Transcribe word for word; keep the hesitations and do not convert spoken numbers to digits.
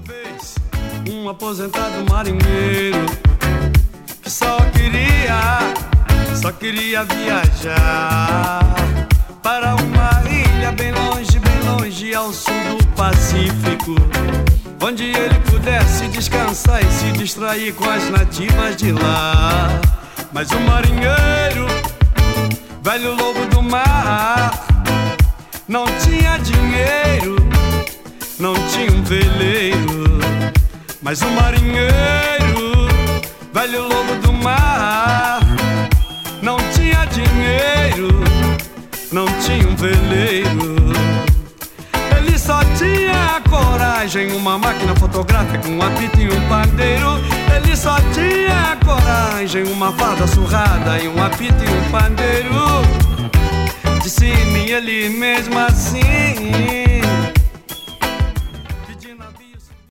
vez, um aposentado marinheiro que só queria, só queria viajar para uma ilha bem longe, bem longe ao sul do Pacífico, onde ele pudesse descansar e se distrair com as nativas de lá. Mas o marinheiro, velho lobo do mar, não tinha dinheiro, não tinha um veleiro. Mas o marinheiro, velho lobo do mar, não tinha dinheiro, não tinha um veleiro. Ele só tinha coragem, uma máquina fotográfica, um apito e um pandeiro. Ele só tinha coragem, uma farda surrada e um apito e um pandeiro. Disse-me ele mesmo assim: